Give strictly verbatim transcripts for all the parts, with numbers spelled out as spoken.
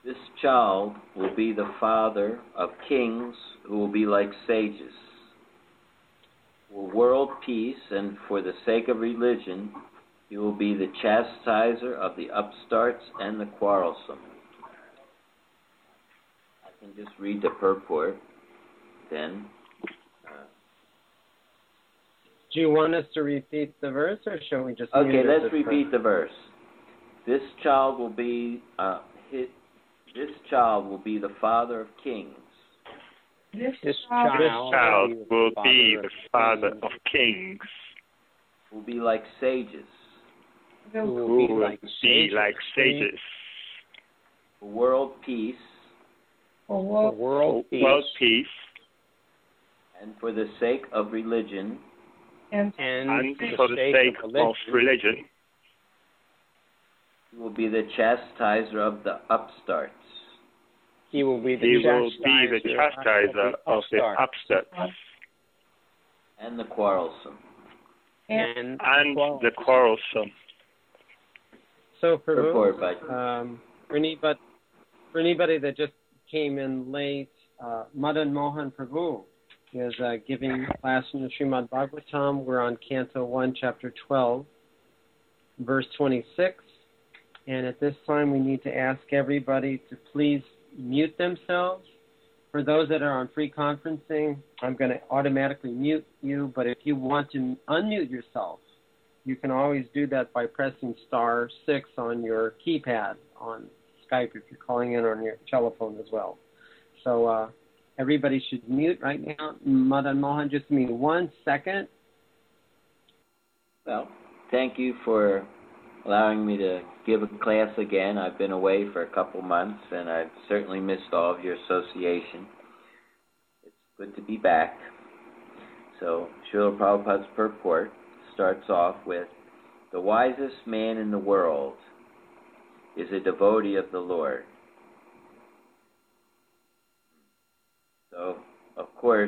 This child will be the father of kings who will be like sages. For world peace and for the sake of religion, he will be the chastiser of the upstarts and the quarrelsome. I can just read the purport then. Uh, Do you want us to repeat the verse, or shall we just? Okay, let's repeat the verse. This child will be uh, his, this child will be the father of kings. This, This child, child This child will be the father of kings, will be like sages. will Who who will be will like be sages. like sages. For world peace for For world, world peace, World peace and for the sake of religion, and and, and for for the sake of religion, he will be the chastiser of the upstarts. he will be the he will be the chastiser chastiser of the upstart upstarts And the quarrelsome. and, and the quarrelsome. So for Report who, by um, for anybody, for anybody that just came in late, uh, Madan Mohan Prabhu is uh, giving class in the Srimad Bhagavatam. We're on Canto one, Chapter twelve, verse twenty-six. And at this time, we need to ask everybody to please mute themselves. For those that are on free conferencing, I'm going to automatically mute you. But if you want to unmute yourself, you can always do that by pressing star six on your keypad on Skype if you're calling in on your telephone as well. So uh, everybody should mute right now. Madan Mohan, just give me one second. Well, thank you for allowing me to give a class again. I've been away for a couple months, and I've certainly missed all of your association. It's good to be back. So, Srila Prabhupada's purport starts off with, the wisest man in the world is a devotee of the Lord. So, of course,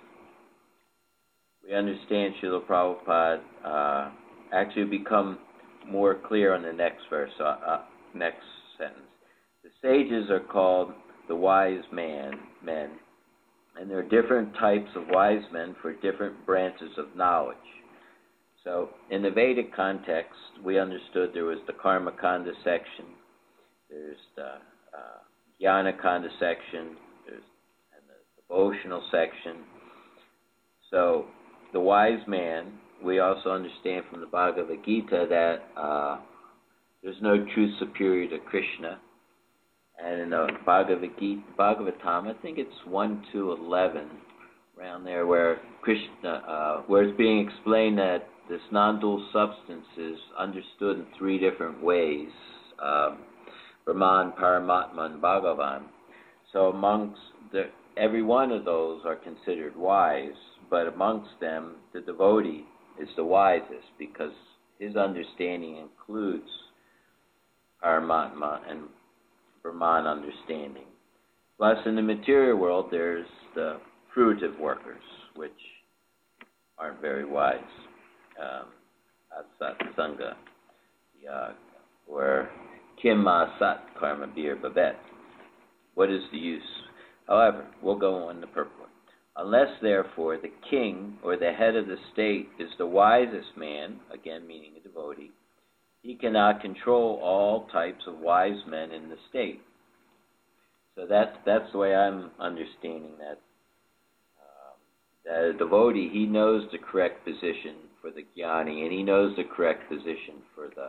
we understand Srila Prabhupada uh, actually become more clear on the next verse, uh, uh, next sentence. The sages are called the wise man, men, and there are different types of wise men for different branches of knowledge. So, in the Vedic context, we understood there was the Karma Kanda section, there's the uh, Jnana Kanda section, there's and the devotional section. So, the wise man, we also understand from the Bhagavad Gita that uh, there's no true superior to Krishna. And in the Bhagavad Gita, Bhagavatam, I think it's one to eleven, around there, where Krishna, uh, where it's being explained that this non-dual substance is understood in three different ways, um, Brahman, Paramatma, and Bhagavan. So amongst the, every one of those are considered wise, but amongst them, the devotee is the wisest because his understanding includes Paramatma and Brahman understanding. Plus, in the material world, there's the fruitive workers, which aren't very wise. Um, Asat Sangha, Yag, or Kim Asat Karma Bir Babet. What is the use? However, we'll go on the purport. Unless, therefore, the king or the head of the state is the wisest man, again meaning a devotee, he cannot control all types of wise men in the state. So that's that's the way I'm understanding that. Um, that a devotee, he knows the correct position for the jnani, and he knows the correct position for the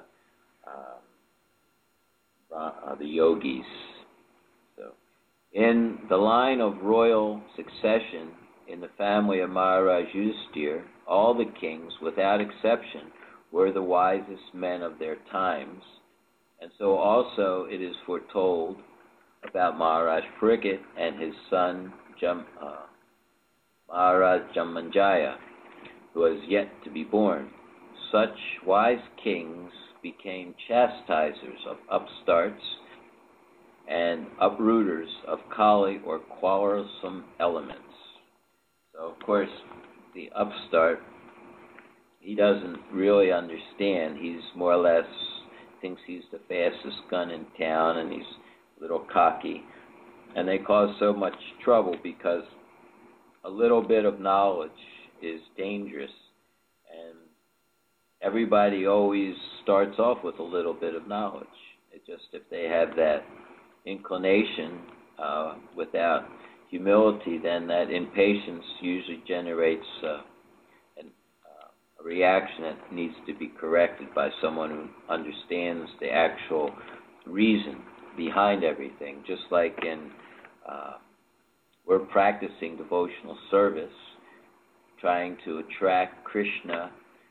um, uh, the yogis. So, in the line of royal succession in the family of Maharaj Yudhisthira, all the kings, without exception, were the wisest men of their times. And so also it is foretold about Maharaj Parikshit and his son Jam, uh, Maharaj Jamanjaya, who was yet to be born. Such wise kings became chastisers of upstarts and uprooters of Kali or quarrelsome elements. So, of course, the upstart, he doesn't really understand. He's more or less thinks he's the fastest gun in town, and he's little cocky. And they cause so much trouble because a little bit of knowledge is dangerous. And everybody always starts off with a little bit of knowledge. It just, if they have that inclination uh, without humility, then that impatience usually generates uh, an, uh, a reaction that needs to be corrected by someone who understands the actual reason behind everything. Just like in, uh, we're practicing devotional service, trying to attract Krishna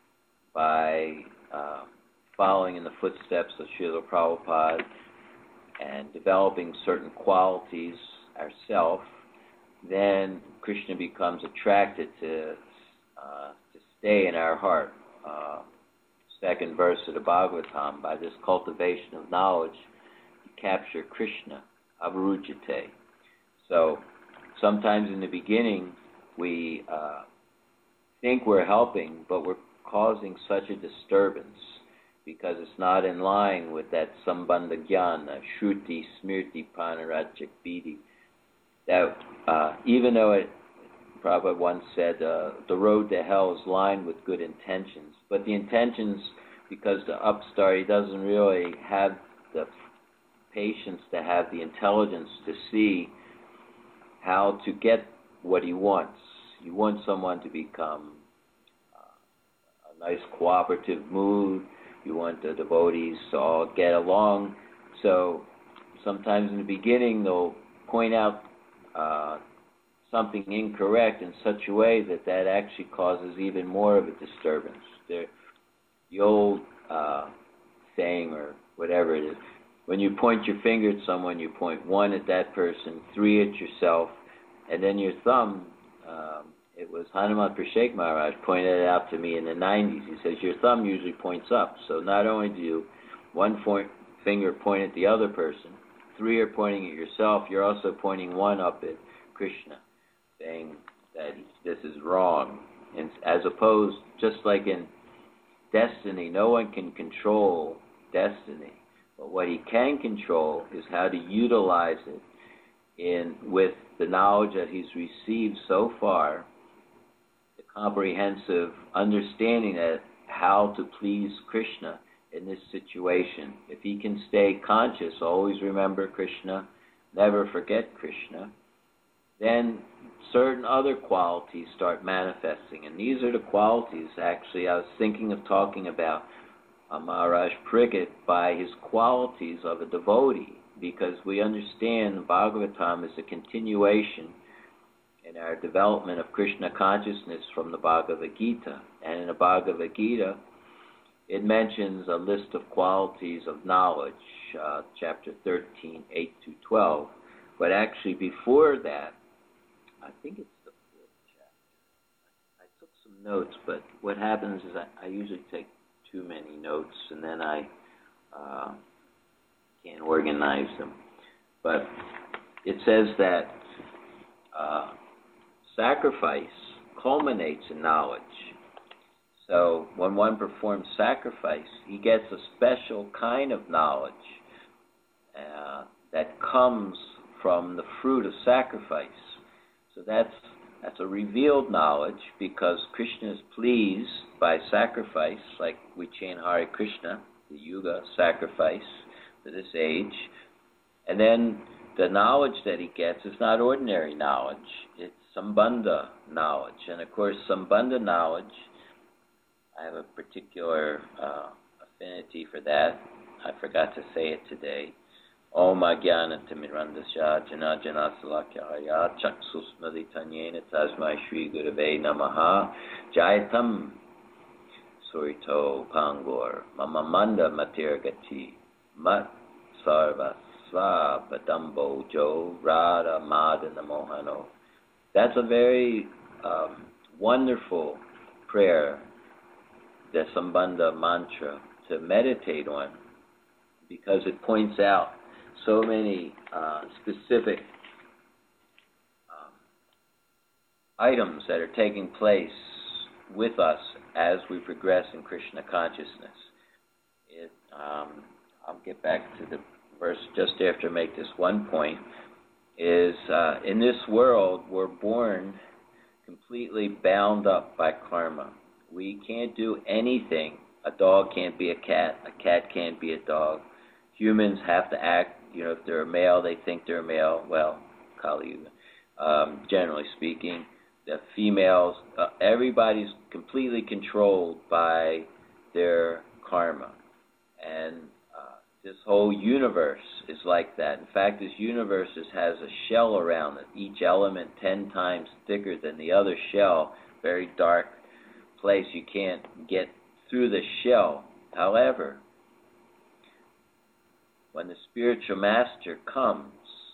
by uh, following in the footsteps of Srila Prabhupada and developing certain qualities ourselves, then Krishna becomes attracted to uh, to stay in our heart. Uh, second verse of the Bhagavatam, by this cultivation of knowledge, you capture Krishna, avarujate. So sometimes in the beginning we uh, think we're helping, but we're causing such a disturbance because it's not in line with that sambandha jnana, shruti, smriti, panarachak, bidi. That uh, even though it, Prabhupada once said, uh, the road to hell is lined with good intentions, but the intentions, because the upstart, he doesn't really have the patience to have the intelligence to see how to get what he wants. You want someone to become uh, a nice cooperative mood. You want the devotees to all get along. So sometimes in the beginning they'll point out uh, something incorrect in such a way that that actually causes even more of a disturbance. The, the old uh, saying or whatever it is, when you point your finger at someone, you point one at that person, three at yourself, and then your thumb, um, it was Hanuman Prashek Maharaj pointed it out to me in the nineties. He says, your thumb usually points up. So not only do you one point, finger point at the other person, three are pointing at yourself, you're also pointing one up at Krishna, saying that this is wrong. And as opposed, just like in destiny, no one can control destiny. But what he can control is how to utilize it in with the knowledge that he's received so far, the comprehensive understanding that how to please Krishna in this situation. If he can stay conscious, always remember Krishna, never forget Krishna, then certain other qualities start manifesting. And these are the qualities, actually, I was thinking of talking about uh, Maharaj Parikshit by his qualities of a devotee, because we understand Bhagavatam is a continuation in our development of Krishna consciousness from the Bhagavad Gita. And in the Bhagavad Gita, it mentions a list of qualities of knowledge, uh, chapter thirteen, eight to twelve. But actually before that, I think it's the fourth chapter. I took some notes, but what happens is I, I usually take too many notes, and then I uh, can't organize them. But it says that uh, sacrifice culminates in knowledge. So when one performs sacrifice, he gets a special kind of knowledge uh, that comes from the fruit of sacrifice. So that's that's a revealed knowledge, because Krishna is pleased by sacrifice, like we chant Hare Krishna, the Yuga sacrifice for this age. And then the knowledge that he gets is not ordinary knowledge, it's Sambandha knowledge. And of course, Sambandha knowledge, I have a particular uh, affinity for that. I forgot to say it today. Om Ajnana Timirandasya Jana Jana Salakyaya Chaksusmaditanyena Tasmai Shri Gurave Namaha Jayatam Surito Pangor Mamamanda Matirgati Mat Sarva Sva Badambo Jo Radha Madana Mohano. That's a very um, wonderful prayer, the Sambandha mantra, to meditate on, because it points out so many uh, specific um, items that are taking place with us as we progress in Krishna consciousness. It, um, I'll get back to the first, just after I make this one point, is uh, in this world we're born completely bound up by karma. We can't do anything. A dog can't be a cat. A cat can't be a dog. Humans have to act, you know, if they're a male, they think they're a male. Well, Kali Yuga. Um, generally speaking, the females, uh, everybody's completely controlled by their karma. And uh, this whole universe is like that. In fact, this universe is, has a shell around it, each element ten times thicker than the other shell, very dark place. You can't get through the shell. However, when the spiritual master comes,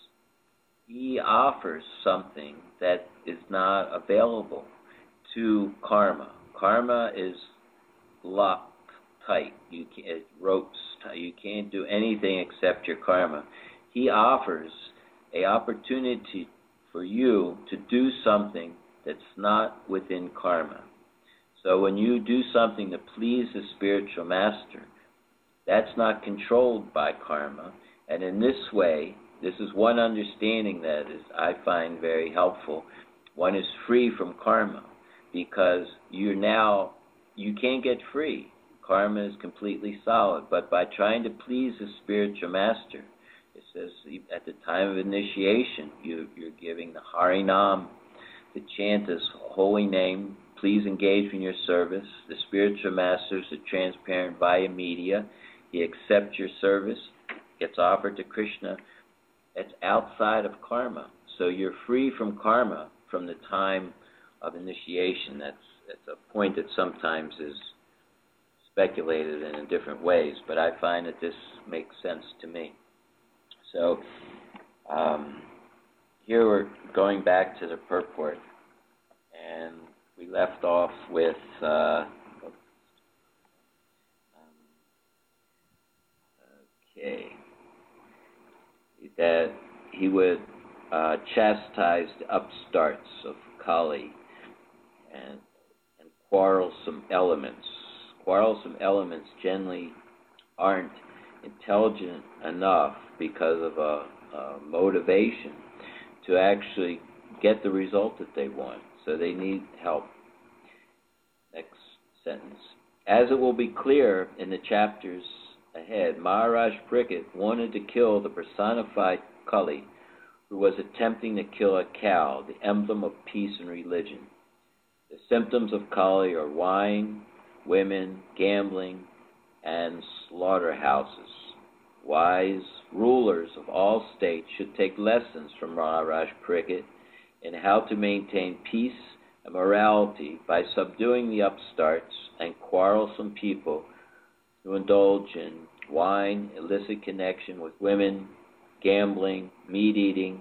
he offers something that is not available to karma. Karma is locked tight. You can, it ropes tight. You can't do anything except your karma. He offers an opportunity for you to do something that's not within karma. So when you do something to please the spiritual master, that's not controlled by karma. And in this way, this is one understanding that is I find very helpful. One is free from karma, because you're now, you can't get free. Karma is completely solid. But by trying to please the spiritual master, it says at the time of initiation, you, you're giving the Harinam, the chant is holy name. Please engage in your service. The spiritual master is a transparent via media. He accepts your service, gets offered to Krishna. It's outside of karma. So you're free from karma from the time of initiation. That's, that's a point that sometimes is speculated in, in different ways, but I find that this makes sense to me. So um, here we're going back to the purport, and we left off with uh, okay, that he would uh, chastise the upstarts of Kali and, and quarrelsome elements. Quarrelsome elements generally aren't intelligent enough because of a, a motivation to actually get the result that they want. So they need help. Next sentence. As it will be clear in the chapters ahead, Maharaj Parikshit wanted to kill the personified Kali, who was attempting to kill a cow, the emblem of peace and religion. The symptoms of Kali are wine, women, gambling, and slaughterhouses. Wise rulers of all states should take lessons from Maharaj Parikshit in how to maintain peace and morality by subduing the upstarts and quarrelsome people who indulge in wine, illicit connection with women, gambling, meat eating,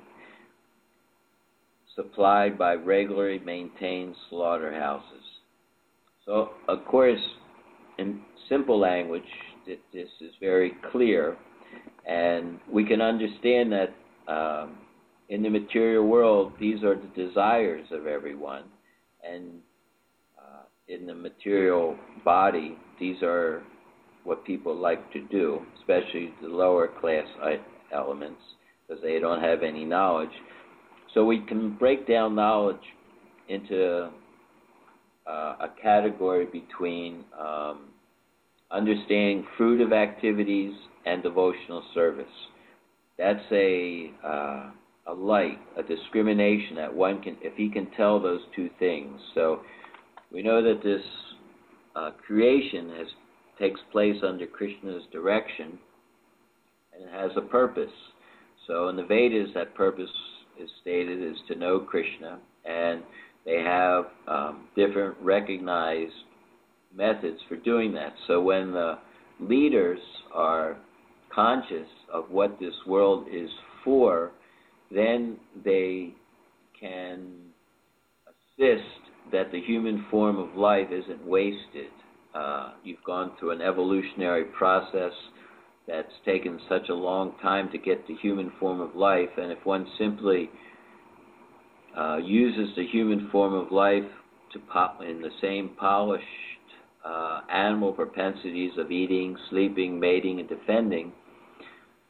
supplied by regularly maintained slaughterhouses. So, of course, in simple language, this is very clear, and we can understand that um, in the material world, these are the desires of everyone, and uh, in the material body, these are what people like to do, especially the lower class elements, because they don't have any knowledge. So we can break down knowledge into uh, a category between um, understanding fruitive activities and devotional service. That's a uh, a light, a discrimination that one can, if he can tell those two things. So we know that this uh, creation has takes place under Krishna's direction, and it has a purpose. So in the Vedas, that purpose is stated is to know Krishna, and they have um, different recognized methods for doing that. So when the leaders are conscious of what this world is for, then they can assist that the human form of life isn't wasted. Uh, you've gone through an evolutionary process that's taken such a long time to get the human form of life, and if one simply uh, uses the human form of life to pop in the same polished uh, animal propensities of eating, sleeping, mating, and defending,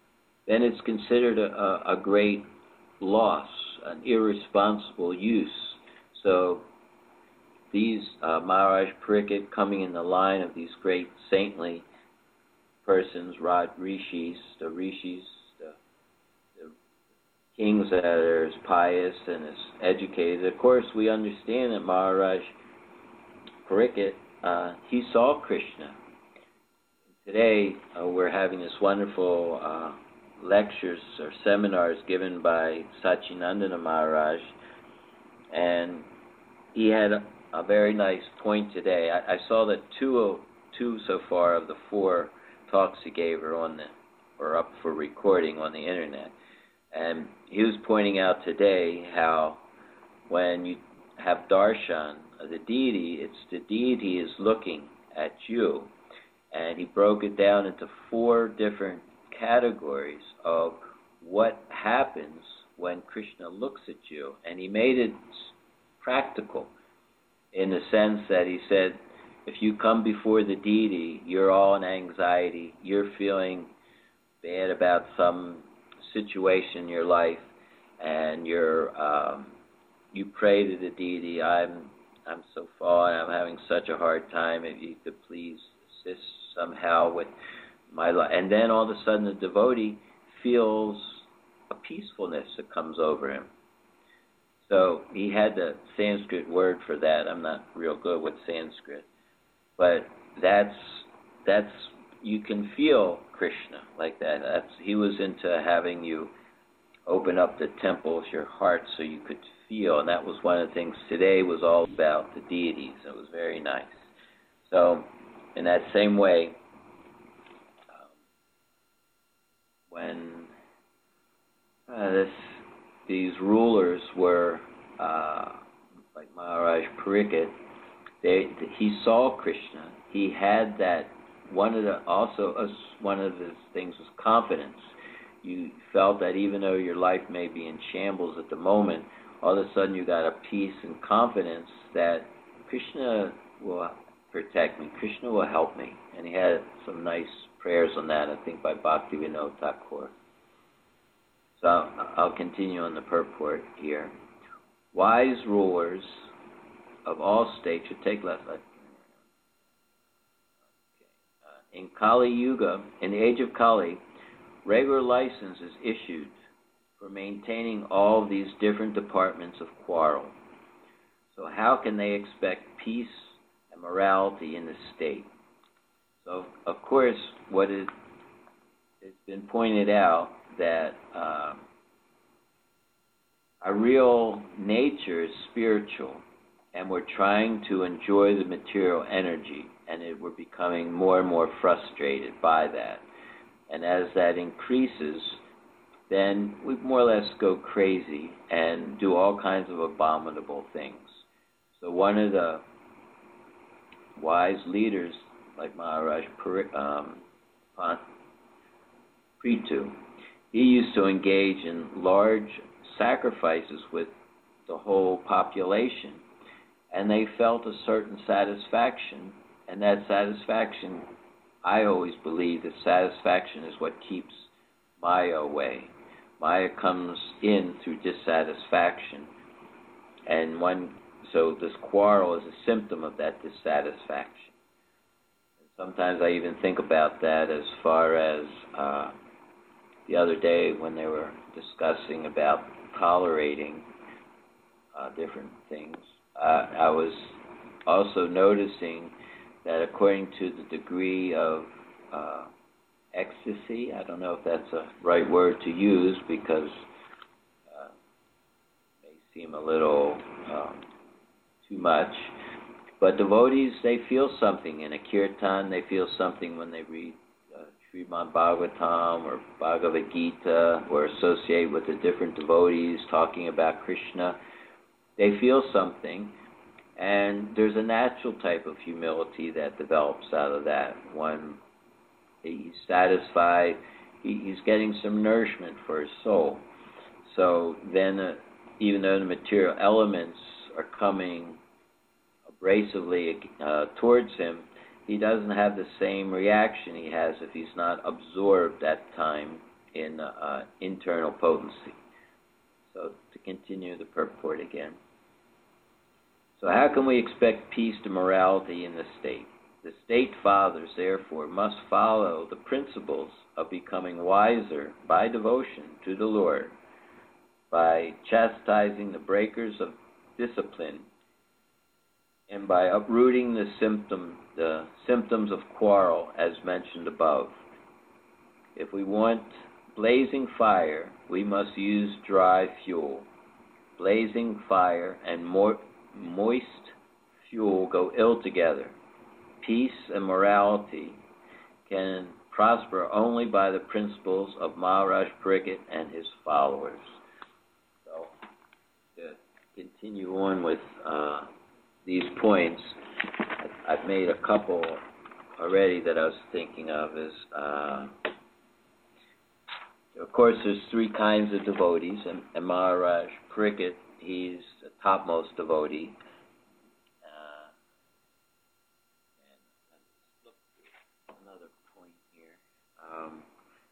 then it's considered a, a, a great loss, an irresponsible use. So these uh, Maharaj Pariksit coming in the line of these great saintly persons, Raj Rishis, the Rishis, the, the kings that are as pious and as educated. Of course, we understand that Maharaj Pariksit, uh, he saw Krishna. Today, uh, we're having this wonderful uh, lectures or seminars given by Sachinandana Maharaj, and he had a, a very nice point today. I, I saw that two, two so far of the four talks he gave are on the, or up for recording on the internet, and he was pointing out today how when you have darshan of the deity, it's the deity is looking at you, and he broke it down into four different categories of what happens when Krishna looks at you, and he made it practical in the sense that he said, if you come before the deity, you're all in anxiety, you're feeling bad about some situation in your life, and you're um, you pray to the deity, I'm I'm so fallen, I'm having such a hard time, if you could please assist somehow with my life. And then all of a sudden the devotee feels a peacefulness that comes over him. So he had the Sanskrit word for that. I'm not real good with Sanskrit. But that's, that's you can feel Krishna like that. That's, he was into having you open up the temples, your heart, so you could feel. And that was one of the things today was all about the deities. It was very nice. So in that same way, um, when uh, this, these rulers were uh, like Maharaj Pariksit, they, he saw Krishna. He had that. One of the also uh, one of the things was confidence. You felt that even though your life may be in shambles at the moment, all of a sudden you got a peace and confidence that Krishna will protect me. Krishna will help me. And he had some nice prayers on that, I think, by Bhaktivinoda Thakur. So I'll continue on the purport here. Wise rulers of all states should take less. Okay. Uh, in Kali Yuga, in the age of Kali, regular license is issued for maintaining all these different departments of quarrel. So how can they expect peace and morality in the state? So, of course, what is, it's been pointed out that uh, our real nature is spiritual, and we're trying to enjoy the material energy, and it, we're becoming more and more frustrated by that. And as that increases, then we more or less go crazy and do all kinds of abominable things. So one of the wise leaders, like Maharaj um, Prithu, he used to engage in large sacrifices with the whole population, and they felt a certain satisfaction, and that satisfaction, I always believe that satisfaction is what keeps Maya away. Maya comes in through dissatisfaction, and one, so this quarrel is a symptom of that dissatisfaction. And sometimes I even think about that as far as uh, the other day when they were discussing about tolerating uh, different things. Uh, I was also noticing that according to the degree of uh, ecstasy, I don't know if that's a right word to use because uh, it may seem a little um, too much, but devotees, they feel something in a kirtan, they feel something when they read uh, Srimad Bhagavatam or Bhagavad Gita or associate with the different devotees talking about Krishna. They feel something, and there's a natural type of humility that develops out of that. One, he's satisfied, he, he's getting some nourishment for his soul. So then, uh, even though the material elements are coming abrasively uh, towards him, he doesn't have the same reaction he has if he's not absorbed that time in uh, internal potency. So to continue the purport again. So how can we expect peace and morality in the state? The state fathers, therefore, must follow the principles of becoming wiser by devotion to the Lord, by chastising the breakers of discipline, and by uprooting the symptom, the symptoms of quarrel, as mentioned above. If we want blazing fire, we must use dry fuel. Blazing fire and mo- moist fuel go ill together. Peace and morality can prosper only by the principles of Maharaj Pariksit and his followers. So, to continue on with uh, these points, I've made a couple already that I was thinking of. Is uh, of course, there's three kinds of devotees, and, and Maharaj Pariksit, he's the topmost devotee. Um,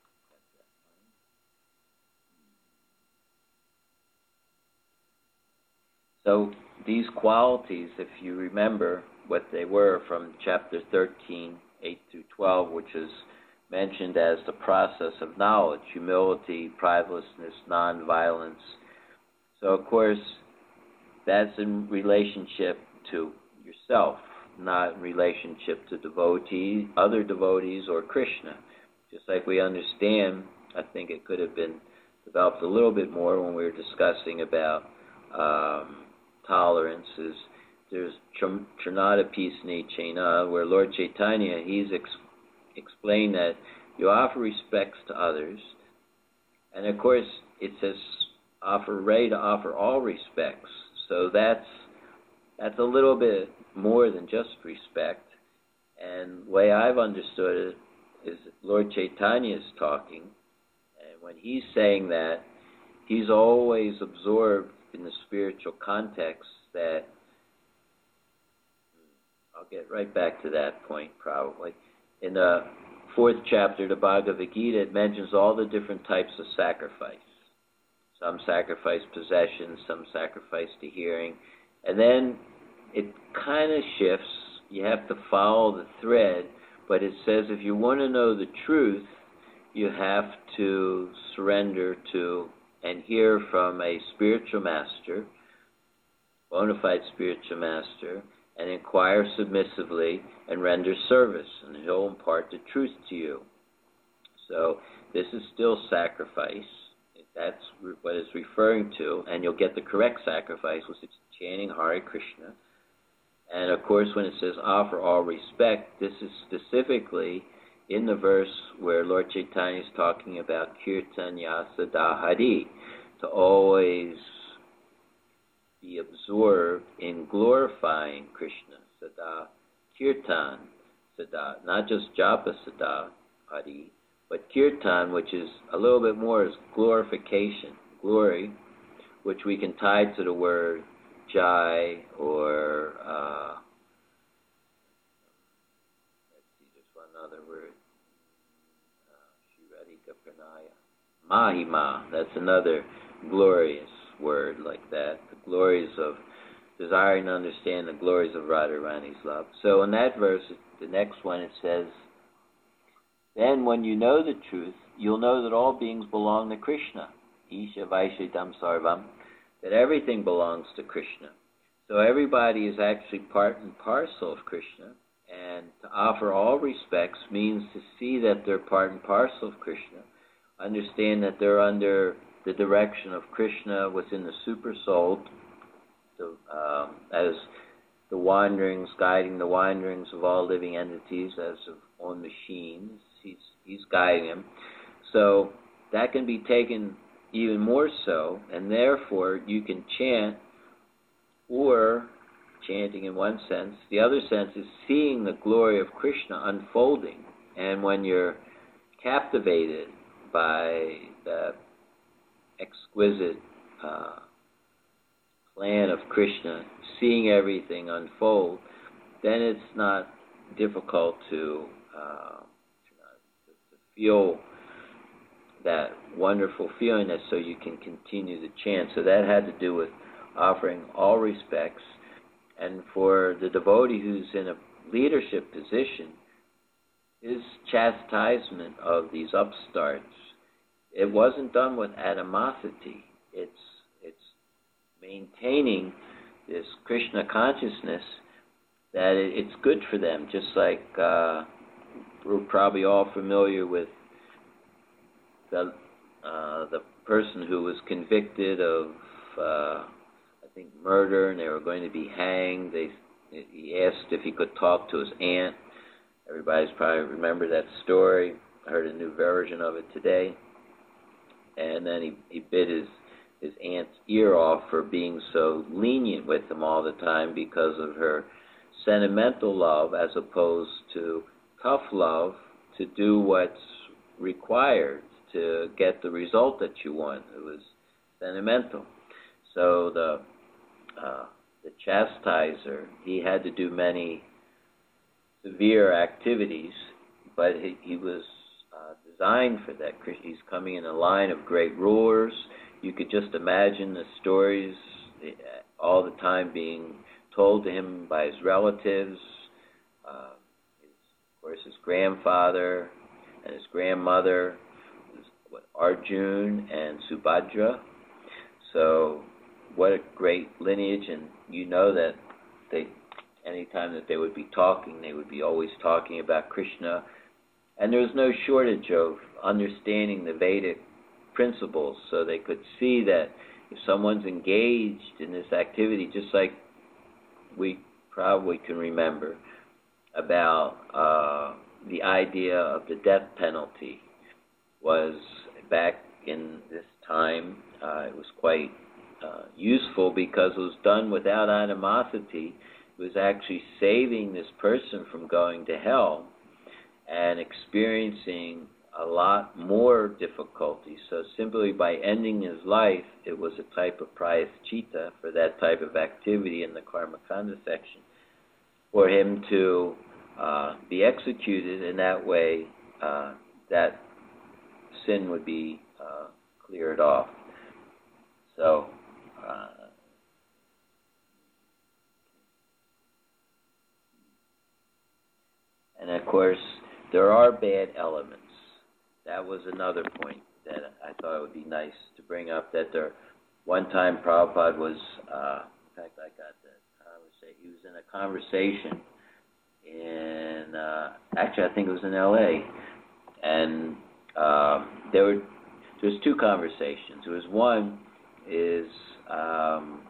so these qualities, if you remember what they were from chapter thirteen, eight through twelve, which is mentioned as the process of knowledge, humility, pridelessness, non-violence. So, of course, that's in relationship to yourself, not in relationship to devotees, other devotees, or Krishna. Just like we understand, I think it could have been developed a little bit more when we were discussing about um, tolerance. Is there's Trinata Pisni Chena, where Lord Chaitanya, he's ex- explained that you offer respects to others, and of course it says offer ready to offer all respects. So that's that's a little bit more than just respect. And the way I've understood it is that Lord Chaitanya is talking, and when he's saying that, he's always absorbed in the spiritual context that, I'll get right back to that point probably. In the fourth chapter of the Bhagavad Gita, it mentions all the different types of sacrifice. Some sacrifice possessions, some sacrifice the hearing, and then it kind of shifts. You have to follow the thread, but it says if you want to know the truth, you have to surrender to and hear from a spiritual master, bona fide spiritual master, and inquire submissively and render service, and he'll impart the truth to you. So this is still sacrifice. That's what it's referring to, and you'll get the correct sacrifice, which is chanting Hare Krishna. And of course, when it says offer all respect, this is specifically in the verse where Lord Chaitanya is talking about Kirtanya Sada Hari, to always be absorbed in glorifying Krishna, Sada, Kirtan, Sada, not just Japa Sada Hari, but Kirtan, which is a little bit more as glorification, glory, which we can tie to the word Jai, or uh, let's see, there's one other word, uh, Shiradika Pranaya, Mahima, that's another glorious word like that, the glories of desiring to understand the glories of Radharani's love. So in that verse, the next one, it says, then when you know the truth, you'll know that all beings belong to Krishna, Isha Vaishidam Sarvam, that everything belongs to Krishna. So everybody is actually part and parcel of Krishna, and to offer all respects means to see that they're part and parcel of Krishna, understand that they're under the direction of Krishna within the super soul, the, um, as the wanderings, guiding the wanderings of all living entities as of on machines. He's, he's guiding them. So that can be taken even more so, and therefore you can chant, or chanting in one sense. The other sense is seeing the glory of Krishna unfolding, and when you're captivated by the exquisite uh, plan of Krishna, seeing everything unfold, then it's not difficult to, uh, to, to feel that wonderful feeling that so you can continue the chant. So that had to do with offering all respects. And for the devotee who's in a leadership position, his chastisement of these upstarts, it wasn't done with animosity. It's it's maintaining this Krishna consciousness that it, it's good for them. Just like uh, we're probably all familiar with the uh, the person who was convicted of uh, I think murder, and they were going to be hanged. They he asked if he could talk to his aunt. Everybody's probably remember that story. I heard a new version of it today. And then he, he bit his, his aunt's ear off for being so lenient with him all the time because of her sentimental love as opposed to tough love to do what's required to get the result that you want. It was sentimental. So the uh, the chastiser, he had to do many severe activities, but he, he was uh, designed for that. He's coming in a line of great rulers. You could just imagine the stories all the time being told to him by his relatives, uh, his, of course his grandfather and his grandmother, his, what, Arjun and Subhadra. So what a great lineage, and you know that they, anytime that they would be talking, they would be always talking about Krishna. And there was no shortage of understanding the Vedic principles, so they could see that if someone's engaged in this activity, just like we probably can remember about uh, the idea of the death penalty was back in this time, uh, it was quite uh, useful because it was done without animosity. It was actually saving this person from going to hell and experiencing a lot more difficulty. So simply by ending his life, it was a type of prayaschita for that type of activity in the Karmakanda section, for him to uh, be executed. In that way, uh, that sin would be uh, cleared off. So, uh, and of course, there are bad elements. That was another point that I thought it would be nice to bring up, that there, one time Prabhupada was, uh, in fact, I got that conversation, he was in a conversation in, uh, actually I think it was in L A, and um, there were, there was two conversations. There was one is, um,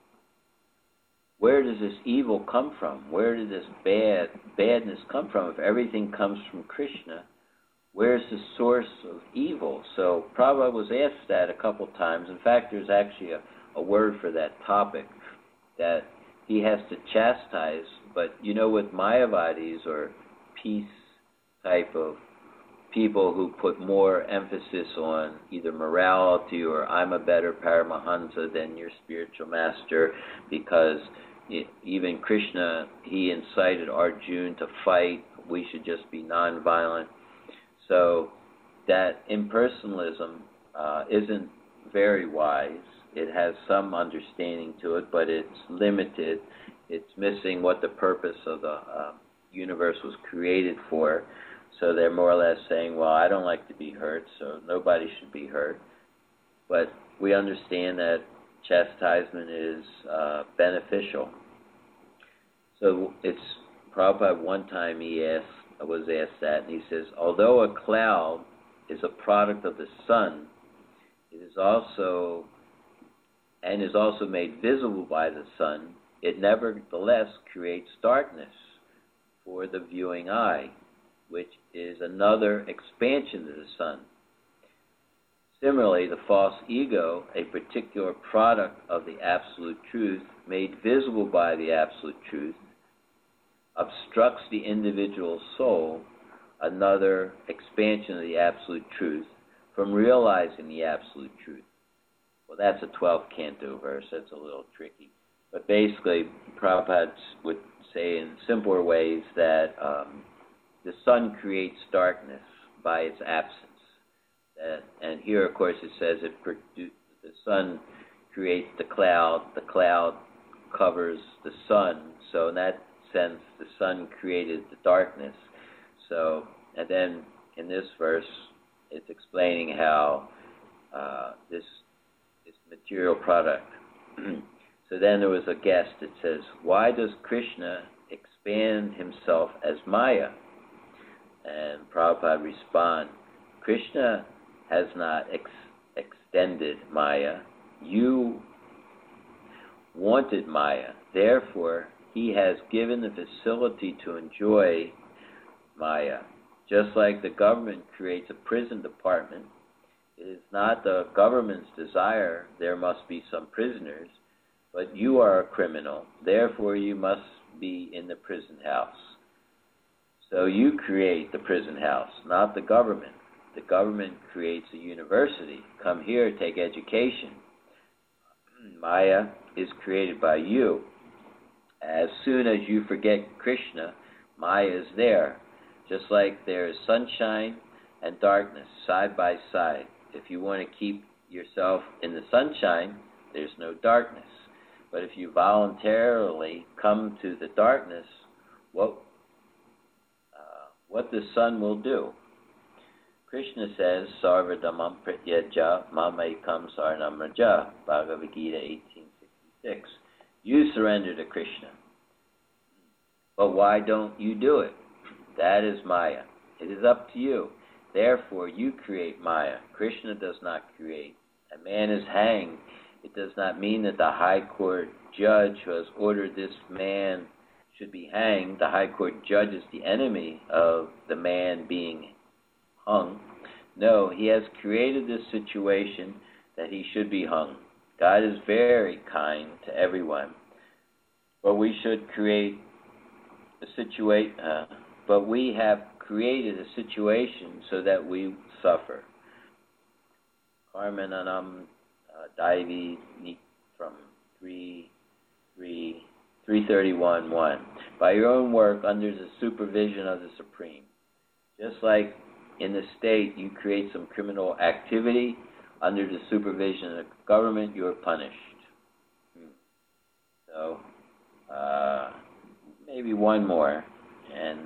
where does this evil come from? Where did this bad badness come from? If everything comes from Krishna, where's the source of evil? So Prabhupada was asked that a couple times. In fact, there's actually a, a word for that topic, that he has to chastise. But you know, with Mayavadis or peace type of people who put more emphasis on either morality or I'm a better Paramahansa than your spiritual master, because it, even Krishna, he incited Arjuna to fight, we should just be nonviolent. So that impersonalism uh, isn't very wise. It has some understanding to it, but it's limited. It's missing what the purpose of the uh, universe was created for. So they're more or less saying, well, I don't like to be hurt, so nobody should be hurt. But we understand that chastisement is uh, beneficial. So it's Prabhupada, one time he asked, was asked that, and he says, although a cloud is a product of the sun, it is also, and is also made visible by the sun, it nevertheless creates darkness for the viewing eye, which is another expansion of the sun. Similarly, the false ego, a particular product of the absolute truth, made visible by the absolute truth, obstructs the individual soul, another expansion of the absolute truth, from realizing the absolute truth. Well, that's a twelfth canto verse. That's a little tricky. But basically, Prabhupada would say in simpler ways that um, the sun creates darkness by its absence. That, and here, of course, it says it produ- the sun creates the cloud, the cloud covers the sun. So in that sense, the sun created the darkness. So, and then in this verse, it's explaining how uh, this this material product. So then there was a guest that says, why does Krishna expand himself as Maya? And Prabhupada responds, Krishna has not ex- extended Maya. You wanted Maya. Therefore, he has given the facility to enjoy Maya. Just like the government creates a prison department, it is not the government's desire there must be some prisoners, but you are a criminal. Therefore, you must be in the prison house. So you create the prison house, not the government. The government creates a university. Come here, take education. Maya is created by you. As soon as you forget Krishna, Maya is there. Just like there is sunshine and darkness side by side. If you want to keep yourself in the sunshine, there's no darkness. But if you voluntarily come to the darkness, what uh, what the sun will do? Krishna says, Sarvadhamam Prityaja Mamaikam Sarnam Raja, Bhagavad Gita eighteen sixty-six. You surrender to Krishna. But why don't you do it? That is Maya. It is up to you. Therefore, you create Maya. Krishna does not create. A man is hanged. It does not mean that the High Court judge who has ordered this man should be hanged. The High Court judge is the enemy of the man being hung. No, he has created this situation that he should be hung. God is very kind to everyone. But we should create a situation... Uh, But we have created a situation so that we suffer. Karmananam Daivi from three thirty-one one. By your own work under the supervision of the Supreme. Just like in the state you create some criminal activity, under the supervision of the government you are punished. Hmm. So, uh, maybe one more. And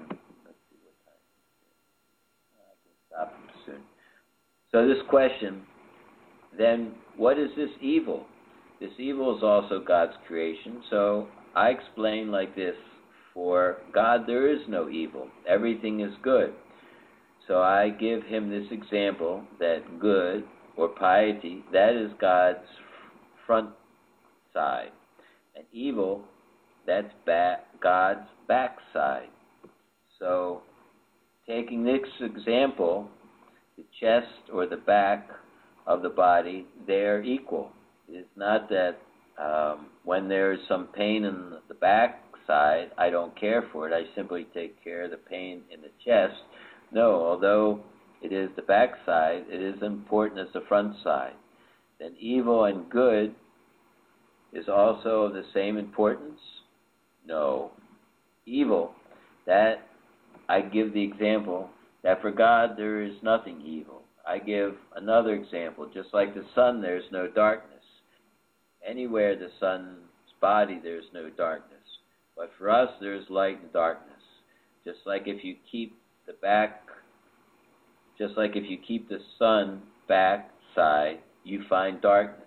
stop soon. So this question, then what is this evil? This evil is also God's creation. So I explain like this, for God there is no evil. Everything is good. So I give him this example that good or piety, that is God's front side. And evil, that's back, God's backside. So taking this example, the chest or the back of the body, they're equal. It's not that um, when there's some pain in the back side, I don't care for it. I simply take care of the pain in the chest. No, although it is the back side, it is important as the front side. Then evil and good is also of the same importance? No. Evil, that I give the example that for God there is nothing evil. I give another example. Just like the sun, there's no darkness. Anywhere the sun's body, there's no darkness. But for us, there's light and darkness. Just like if you keep the back, just like if you keep the sun back side, you find darkness.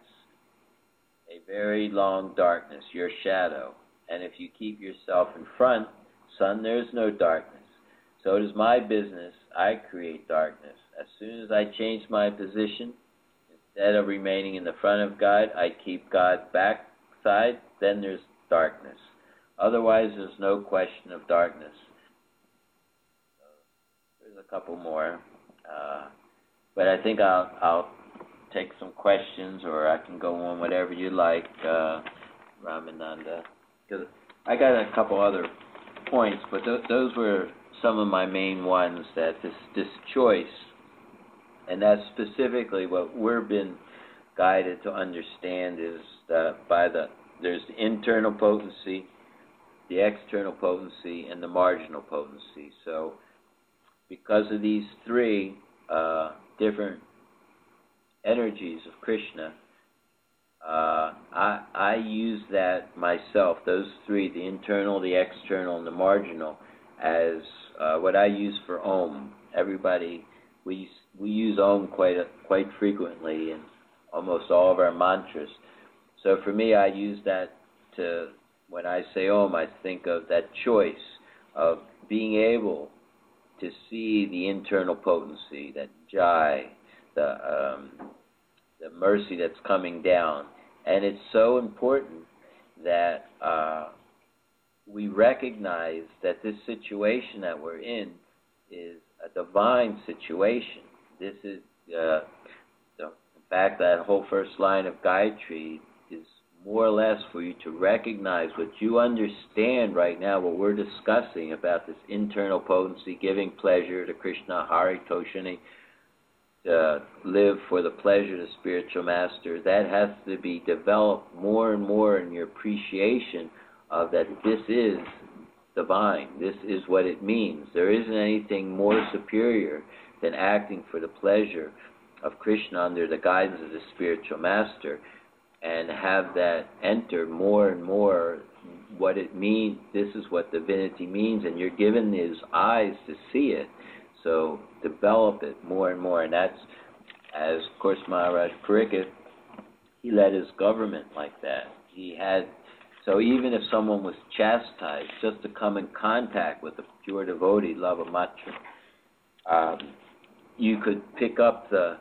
A very long darkness, your shadow. And if you keep yourself in front, sun, there's no darkness. So it is my business. I create darkness. As soon as I change my position, instead of remaining in the front of God, I keep God back side, then there's darkness. Otherwise, there's no question of darkness. So there's a couple more. Uh, but I think I'll, I'll take some questions, or I can go on whatever you like, uh, Ramananda. Because I got a couple other points, but th- those were some of my main ones, that this, this choice, and that's specifically what we've been guided to understand, is that by the, there's the internal potency, the external potency, and the marginal potency. So because of these three uh, different energies of Krishna, uh, I, I use that myself, those three, the internal, the external, and the marginal, as uh, what I use for Om. Everybody, we we use Om quite quite frequently in almost all of our mantras. So for me, I use that to, when I say Om, I think of that choice of being able to see the internal potency, that Jai, the um, the mercy that's coming down. And it's so important that uh, we recognize that this situation that we're in is a divine situation. This is, uh, the, in fact, that whole first line of Gayatri is more or less for you to recognize what you understand right now, what we're discussing about this internal potency, giving pleasure to Krishna, Hari Toshini, to live for the pleasure of the spiritual master. That has to be developed more and more in your appreciation of that this is divine. This is what it means. There isn't anything more superior than acting for the pleasure of Krishna under the guidance of the spiritual master, and have that enter more and more what it means. This is what divinity means, and you're given these eyes to see it. So develop it more and more, and that's, as of course Maharaj Pariksit, he led his government like that. He had, so even if someone was chastised, just to come in contact with a pure devotee, Lava Matra, um, you could pick up the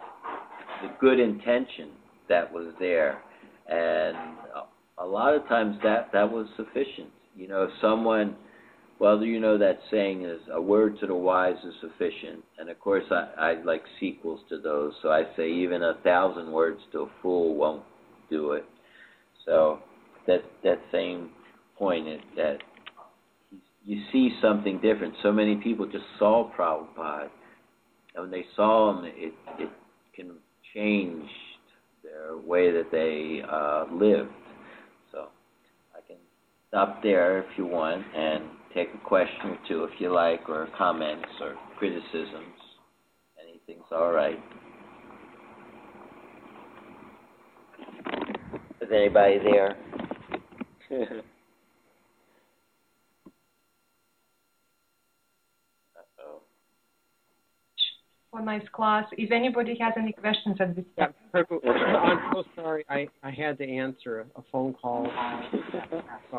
the good intention that was there, and a lot of times that, that was sufficient. You know, if someone, well, you know that saying is, a word to the wise is sufficient, and of course I, I like sequels to those, so I say even a thousand words to a fool won't do it. So that that same point is that you see something different. So many people just saw Prabhupada, and when they saw him, it, it can change their way that they uh, lived. So I can stop there if you want and take a question or two if you like, or comments or criticisms. Anything's all right. Is anybody there? Uh-oh. For nice class. If anybody has any questions at this Yeah, time. Prabhu, I'm so sorry. I, I had to answer a, a phone call. Sorry.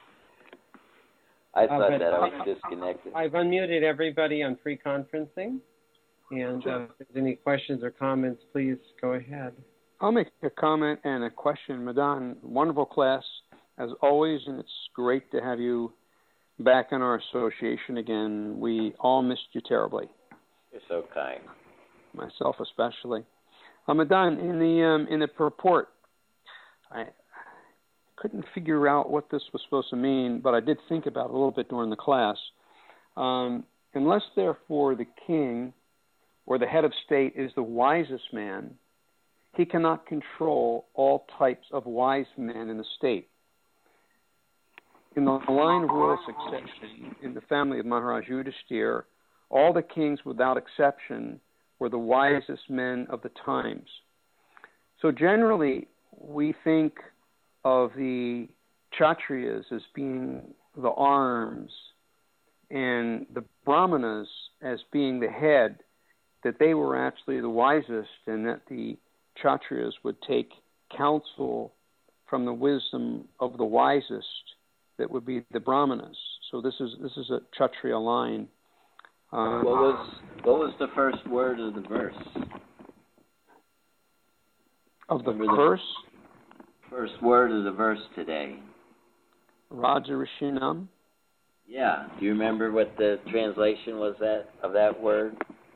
I Uh, thought but that I was I- disconnected. I've unmuted everybody on free conferencing, and uh, if there's any questions or comments, please go ahead. I'll make a comment and a question. Madan, wonderful class as always, and it's great to have you back in our association again. We all missed you terribly. You're so kind. Myself especially. Uh, Madan, in the um, in the purport, I couldn't figure out what this was supposed to mean, but I did think about it a little bit during the class. Um, unless, therefore, the king or the head of state is the wisest man, he cannot control all types of wise men in the state. In the line of royal succession, in the family of Maharaj Yudhishthira, all the kings without exception were the wisest men of the times. So generally, we think of the Kshatriyas as being the arms and the Brahmanas as being the head, that they were actually the wisest, and that the Kshatriyas would take counsel from the wisdom of the wisest, that would be the Brahmanas. So this is this is a Kshatriya line. Um, What was what was the first word of the verse? of the Remember the- verse, First word of the verse today. Raja Rishinam. Yeah. Do you remember what the translation was that of that word?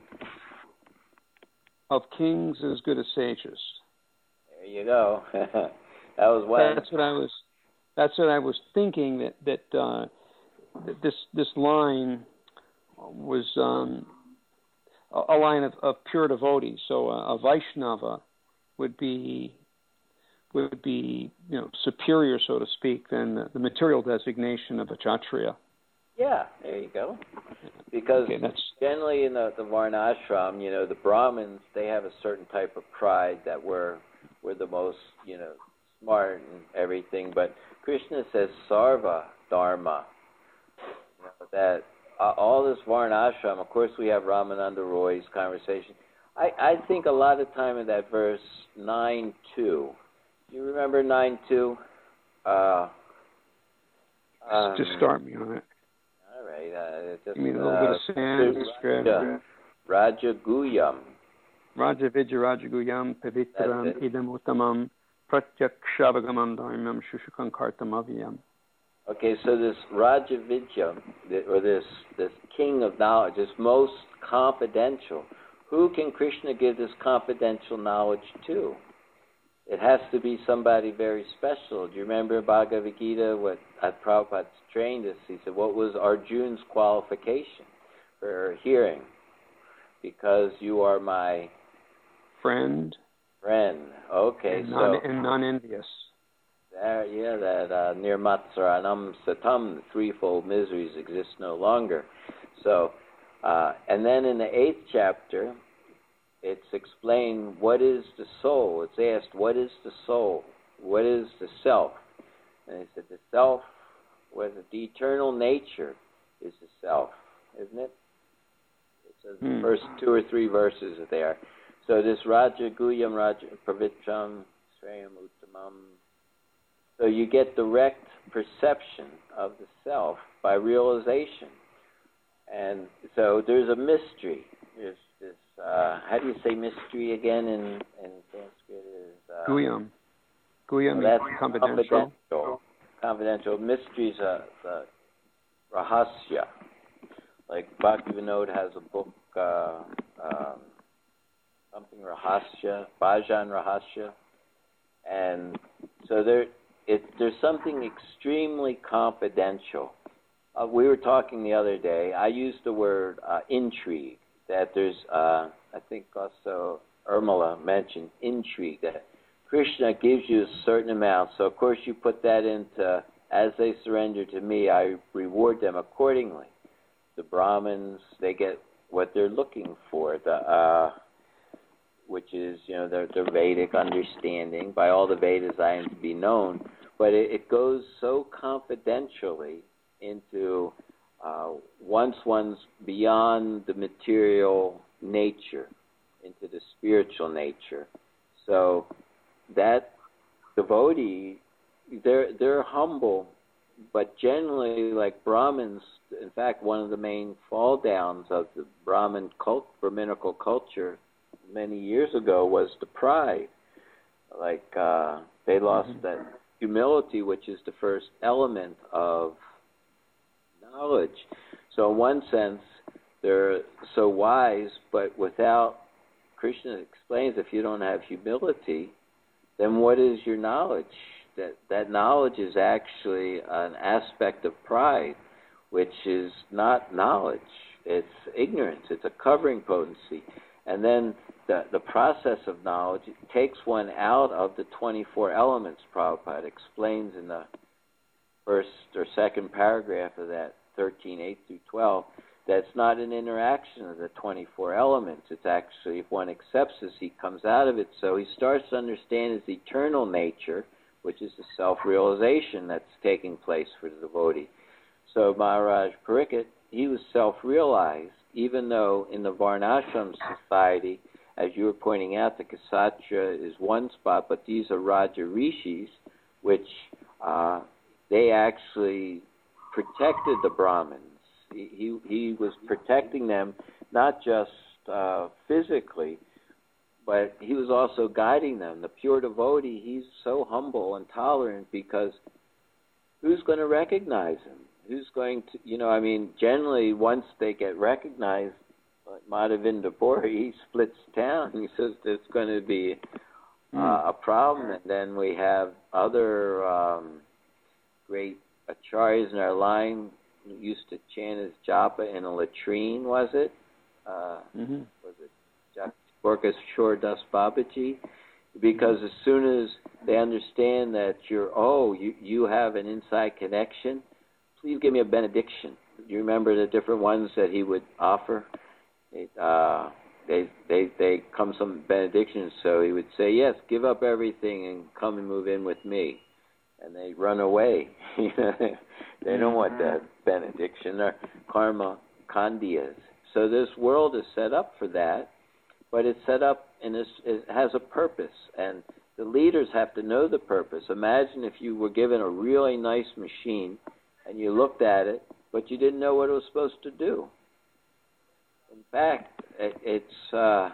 Of kings as good as sages. There you go. That was one. That's what I was. That's what I was thinking. That that, uh, that this this line was um, a, a line of, of pure devotees. So a, a Vaishnava would be would be you know superior, so to speak, than the, the material designation of a Kshatriya. Yeah, there you go. Because Okay, that's generally in the, the Varnashram, you know, the Brahmins, they have a certain type of pride that we're, we're the most, you know, smart and everything. But Krishna says Sarva Dharma. You know, that uh, all this Varnashram, of course we have Ramananda Roy's conversation. I, I think a lot of time in that verse nine two. Do you remember nine two? Uh, um, just start me on it. All right. Uh, just, Give me a little uh, bit of sand. Raja, Raja Guyam. Raja Vijay Raja Guyam Pavitram Idam Uttamam Pratyakshabagamam Dharmam Shushukan Kartamaviyam. Okay, so this Raja Vidyam, or this this king of knowledge, is most confidential. Who can Krishna give this confidential knowledge to? It has to be somebody very special. Do you remember Bhagavad Gita, what uh, Prabhupada trained us? He said, what was Arjuna's qualification for hearing? Because you are my friend. Friend. Okay, and so non, and non-envious. There, yeah, that uh, nirmatsaranam satam, the threefold miseries exist no longer. So, uh, and then in the eighth chapter, it's explained what is the soul. It's asked, what is the soul? What is the self? And it said, the self, what is it? The eternal nature is the self, isn't it? It says hmm. the first two or three verses are there. So this Raja Guyam Raja Pravitram Shreyam Uttamam. So you get direct perception of the self by realization. And so there's a mystery. There's this, uh, how do you say mystery again in, in Sanskrit? Is, uh, Guyam. Guyam well, is confidential. confidential. Confidential. Mysteries are the rahasya. Like Bhaktivinoda has a book, uh, um, something rahasya, Bhajan rahasya. And so there, it, there's something extremely confidential. Uh, we were talking the other day, I used the word uh, intrigue, that there's, uh, I think also Irmala mentioned intrigue, that Krishna gives you a certain amount, so of course you put that into, as they surrender to me, I reward them accordingly. The Brahmins, they get what they're looking for, the uh, which is, you know, their, their Vedic understanding. By all the Vedas I am to be known, but it, it goes so confidentially into uh, once one's beyond the material nature, into the spiritual nature. So that devotee, they're they're humble, but generally, like Brahmins, in fact, one of the main fall downs of the Brahmin cult, Brahminical culture many years ago was the pride. Like uh, they lost mm-hmm. that humility, which is the first element of knowledge. So in one sense, they're so wise, but without, Krishna explains, if you don't have humility, then what is your knowledge? That that knowledge is actually an aspect of pride, which is not knowledge. It's ignorance. It's a covering potency. And then the, the process of knowledge takes one out of the twenty-four elements. Prabhupada explains in the first or second paragraph of that thirteen, eight through twelve, that it's not an interaction of the twenty-four elements. It's actually, if one accepts this, he comes out of it. So he starts to understand his eternal nature, which is the self-realization that's taking place for the devotee. So Maharaj Pariksit, he was self-realized, even though in the Varnashram society, as you were pointing out, the Kshatriya is one spot, but these are Raja Rishis, which uh, they actually protected the Brahmins. He, he, he was protecting them not just uh, physically, but he was also guiding them. The pure devotee, he's so humble and tolerant because who's going to recognize him? Who's going to, you know, I mean, generally once they get recognized, like Madhavinda Puri, he splits town. He says there's going to be uh, mm. a problem. And then we have other um, great acharyas in our line who used to chant his japa in a latrine, was it? Uh, mm-hmm. Was it Gorkashore Das Babaji? Because as soon as they understand that you're, oh, you, you have an inside connection, please give me a benediction. you remember the different ones that he would offer? It, uh, they they they come some benedictions, so he would say, yes, give up everything and come and move in with me, and they run away. They don't want that benediction. They're karma khandiyas. So this world is set up for that, but it's set up and it's, it has a purpose, and the leaders have to know the purpose. Imagine if you were given a really nice machine and you looked at it, but you didn't know what it was supposed to do. In fact, it, it's uh,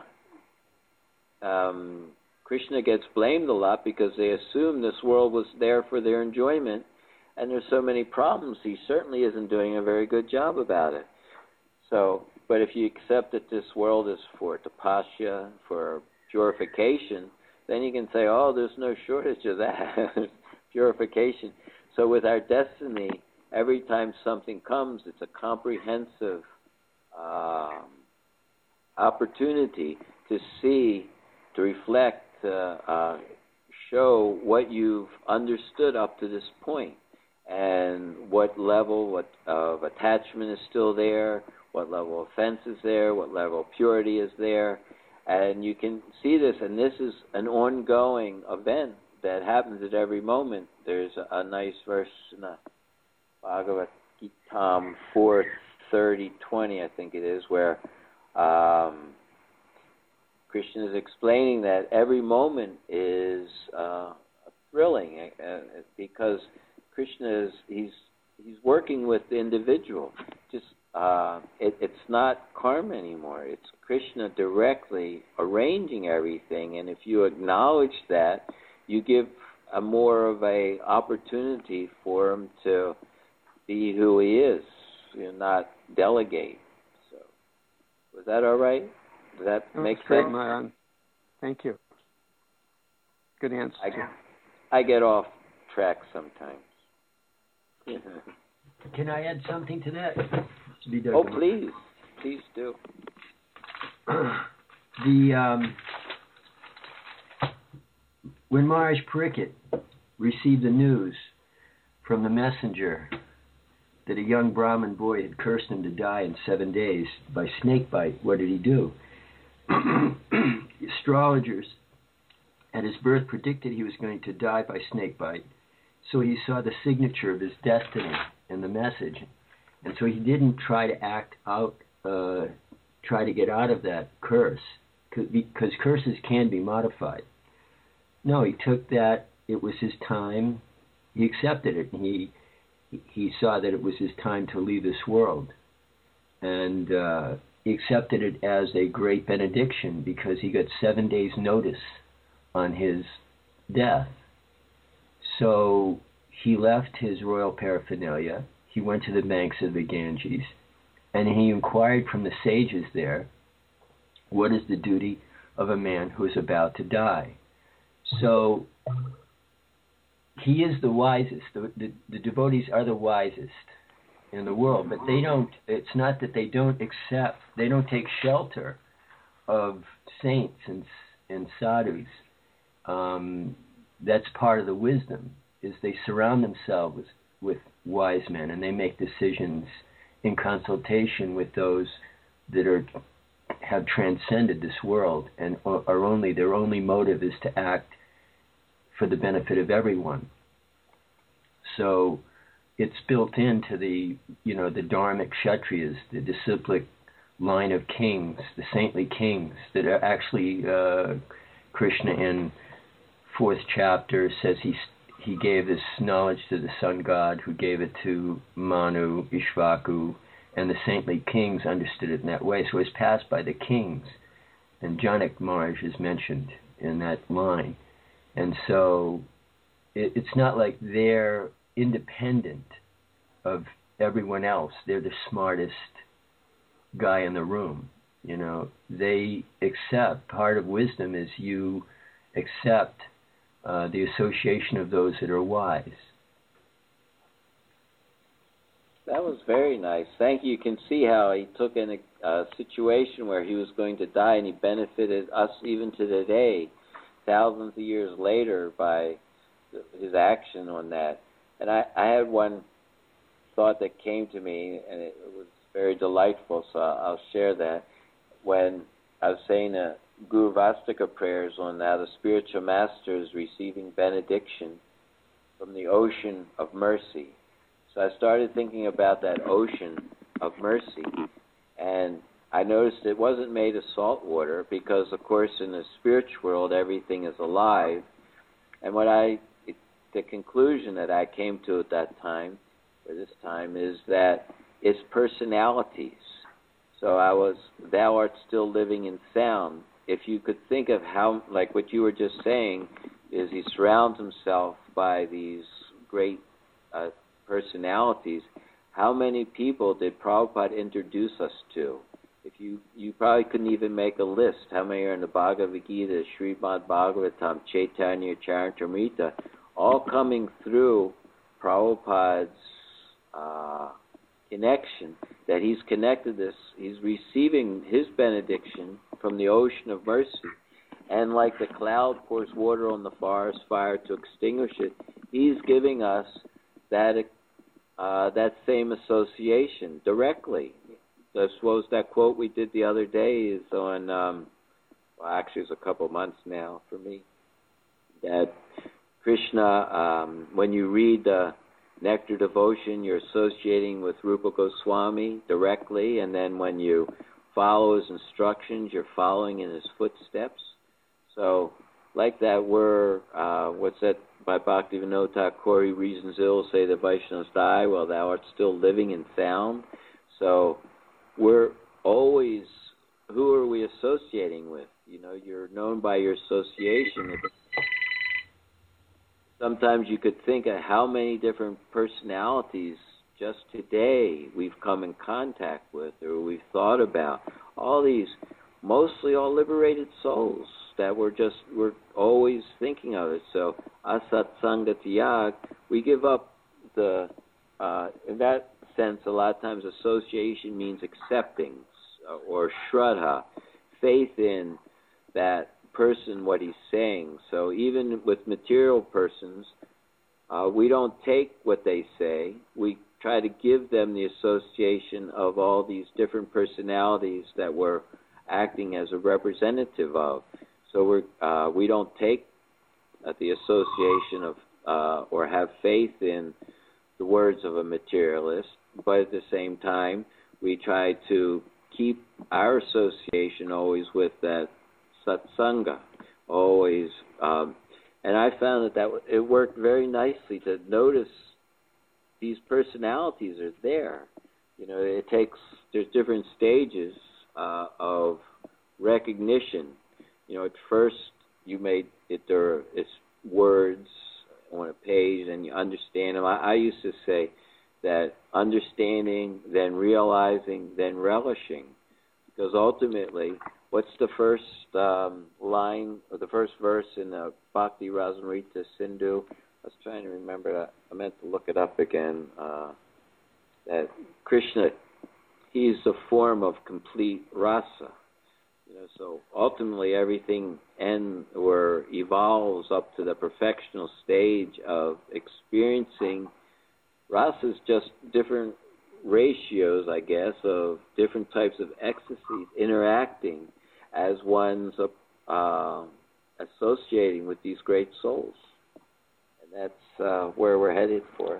um, Krishna gets blamed a lot because they assume this world was there for their enjoyment, and there's so many problems. He certainly isn't doing a very good job about it. So, but if you accept that this world is for tapasya, for purification, then you can say, oh, there's no shortage of that, purification. So with our destiny, every time something comes, it's a comprehensive um, opportunity to see, to reflect, uh, uh, show what you've understood up to this point, and what level what, of attachment is still there, what level of offense is there, what level of purity is there. And you can see this, and this is an ongoing event that happens at every moment. There's a, a nice verse in the Bhagavad Gita four thirty twenty, I think it is, where um, Krishna is explaining that every moment is uh, thrilling uh, because Krishna is he's he's working with the individual. Just uh, it, it's not karma anymore. It's Krishna directly arranging everything, and if you acknowledge that, you give a more of a opportunity for him to be who he is, you know, not delegate. So, was that all right? Does that That's make great, sense? Madan. Thank you. Good answer. I, I get off track sometimes. Can I add something to that? Oh, please. Please do. The um, when Maharaj Pariksit received the news from the messenger that a young Brahmin boy had cursed him to die in seven days by snake bite, what did he do? Astrologers at his birth predicted he was going to die by snake bite, so he saw the signature of his destiny in the message, and so he didn't try to act out, uh, try to get out of that curse, because curses can be modified. No, he took that, it was his time, he accepted it, and he he saw that it was his time to leave this world. And uh, he accepted it as a great benediction because he got seven days' notice on his death. So he left his royal paraphernalia, he went to the banks of the Ganges, and he inquired from the sages there, what is the duty of a man who is about to die? So he is the wisest. The, the, the devotees are the wisest in the world, but they don't, it's not that they don't accept, they don't take shelter of saints and, and sadhus. Um, that's part of the wisdom, is they surround themselves with, with wise men, and they make decisions in consultation with those that are have transcended this world and are only, their only motive is to act for the benefit of everyone. So it's built into the, you know, the dharmic kshatriyas, the disciplic line of kings, the saintly kings that are actually, uh, Krishna in fourth chapter says he he gave this knowledge to the sun god, who gave it to Manu, Ishvaku, and the saintly kings understood it in that way. So it was passed by the kings, and Janak Maharaj is mentioned in that line. And so it, it's not like they're independent of everyone else. They're the smartest guy in the room. You know, they accept, part of wisdom is you accept uh, the association of those that are wise. That was very nice. Thank you. You can see how he took in a, a situation where he was going to die, and he benefited us even to today, thousands of years later, by his action on that. And I, I had one thought that came to me, and it was very delightful, so I'll share that. When I was saying the Guru Vastika prayers on now the spiritual masters receiving benediction from the ocean of mercy. So I started thinking about that ocean of mercy, and I noticed it wasn't made of salt water because, of course, in the spiritual world, everything is alive. And what I, the conclusion that I came to at that time, or this time, is that it's personalities. So I was, thou art still living in sound. If you could think of how, like what you were just saying, is he surrounds himself by these great uh, personalities. How many people did Prabhupada introduce us to? If you, you probably couldn't even make a list. How many are in the Bhagavad Gita, Srimad Bhagavatam, Chaitanya Charitamrita, all coming through Prabhupada's uh, connection, that he's connected this, he's receiving his benediction from the ocean of mercy. And like the cloud pours water on the forest fire to extinguish it, he's giving us that uh, that same association directly. This was that quote we did the other day is on, um, well, actually it's a couple months now for me, that Krishna, um, when you read the Nectar Devotion, you're associating with Rupa Goswami directly, and then when you follow his instructions, you're following in his footsteps. So, like that, we're, uh, what's that by Bhaktivinoda Thakur, he reasons ill, say the Vaishnavas die, while thou art still living and sound. So, we're always, who are we associating with? You know, you're known by your association. Sometimes you could think of how many different personalities just today we've come in contact with or we've thought about. All these, mostly all liberated souls that we're just, we're always thinking of it. So, asat sanga tyag, we give up the, uh, in that sense, a lot of times association means accepting or shraddha, faith in that person, what he's saying. So even with material persons, uh, we don't take what they say. We try to give them the association of all these different personalities that we're acting as a representative of. So we're, uh, we don't take uh, the association of uh, or have faith in the words of a materialist, but at the same time, we try to keep our association always with that satsanga, always. Um, and I found that, that it worked very nicely to notice these personalities are there. You know, it takes, there's different stages uh, of recognition. You know, at first you made it, there it's words on a page and you understand them. I, I used to say that understanding, then realizing, then relishing. Because ultimately, what's the first um, line, or the first verse in the Bhakti Rasamrita Sindhu? I was trying to remember that. I meant to look it up again. Uh, that Krishna, he's the form of complete rasa. You know, so ultimately everything end or evolves up to the perfectional stage of experiencing. Rasa is just different ratios, I guess, of different types of ecstasies interacting as one's uh, associating with these great souls. And that's uh, where we're headed for.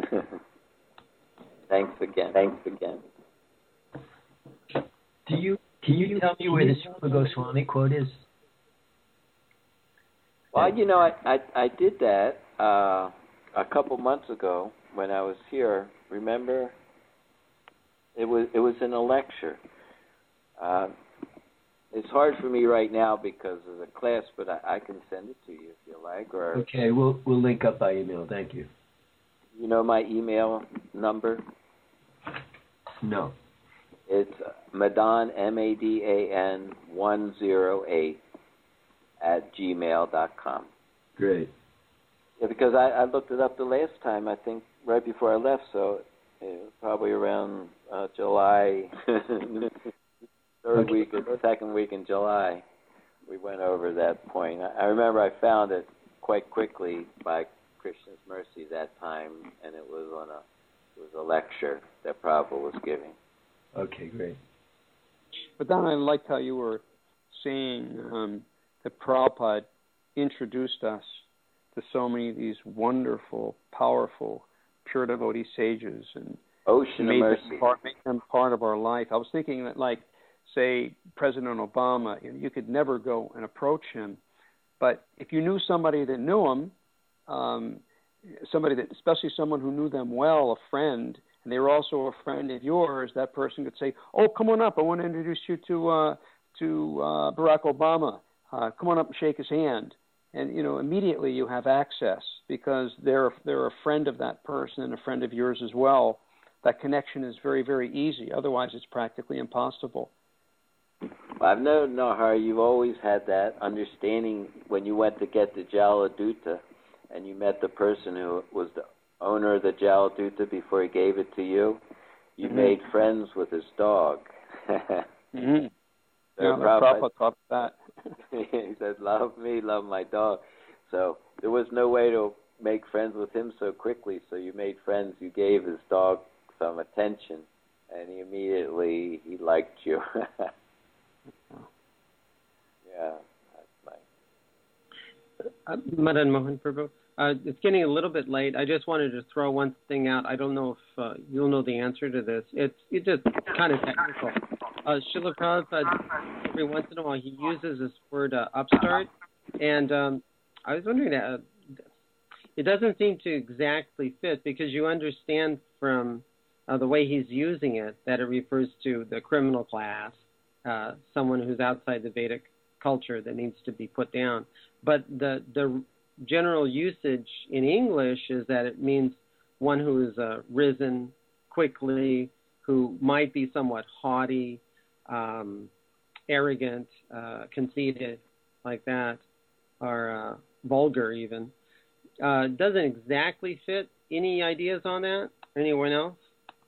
Thanks again. Thanks again. Do you can you tell me where the Rupa Goswami quote is? Well, you know, I I, I did that uh, a couple months ago when I was here. Remember, it was it was in a lecture. Uh, it's hard for me right now because of the class, but I, I can send it to you if you like. Or okay, we'll we'll link up by email. Thank you. You know my email number? No. It's Madan, M A D A N one oh eight at gmail dot com. Great. Yeah, because I, I looked it up the last time, I think, right before I left, so it was probably around uh, July, third okay. week or the second week in July, we went over that point. I, I remember I found it quite quickly by Krishna's mercy that time, and it was on a it was a lecture that Prabhupada was giving. Okay, great. But then I liked how you were saying um, that Prabhupada introduced us to so many of these wonderful, powerful, pure devotee sages and Ocean made of them, Mercy. part, make them part of our life. I was thinking that, like, say, President Obama, you know, you could never go and approach him. But if you knew somebody that knew him, um, somebody that, especially someone who knew them well, a friend, and they were also a friend of yours, that person could say, "Oh, come on up. I want to introduce you to uh, to uh, Barack Obama. Uh, come on up and shake his hand." And you know, immediately you have access because they're they're a friend of that person and a friend of yours as well. That connection is very, very easy. Otherwise, it's practically impossible. Well, I've known, Nahar, you've always had that understanding when you went to get the Jaladuta and you met the person who was the owner of the Jaladuta before he gave it to you. You Mm-hmm. made friends with his dog. Mm-hmm. So Yeah, Prabhupada, Prabhupada taught that. he said, "Love me, love my dog." So there was no way to make friends with him so quickly. So you made friends. You gave his dog some attention, and he immediately he liked you. Yeah, that's nice. Uh, Madan Mohan Prabhu, uh, it's getting a little bit late. I just wanted to throw one thing out. I don't know if uh, you'll know the answer to this. It's it's just kind of technical. Uh, Srila Prabhupada, every once in a while, he uses this word uh, upstart, and um, I was wondering that uh, it doesn't seem to exactly fit because you understand from uh, the way he's using it that it refers to the criminal class, uh, someone who's outside the Vedic culture that needs to be put down. But the the general usage in English is that it means one who is uh, risen quickly, who might be somewhat haughty, um, arrogant, uh, conceited, like that, or uh, vulgar even. Uh, doesn't exactly fit. Any ideas on that? Anyone else?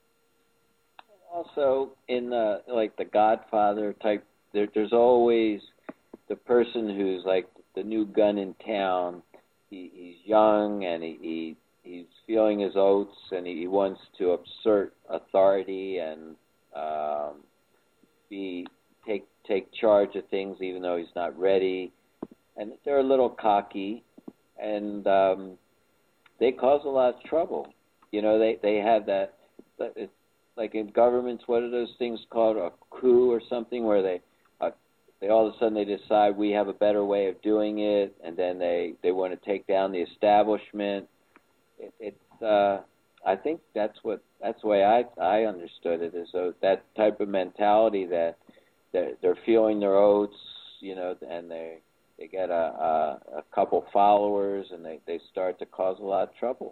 Also, in uh, like the Godfather type, there, there's always the person who's like the new gun in town. He, he's young and he, he he's feeling his oats and he, he wants to assert authority and um, be take take charge of things even though he's not ready. And they're a little cocky, and um, they cause a lot of trouble. You know, they they have that. It's like in governments, what are those things called? A coup or something, where they uh, they all of a sudden they decide we have a better way of doing it, and then they, they want to take down the establishment. It, it's uh, I think that's what that's the way I I understood it, is so that type of mentality that they're, they're feeling their oats, you know, and they they get a, a a couple followers and they, they start to cause a lot of trouble.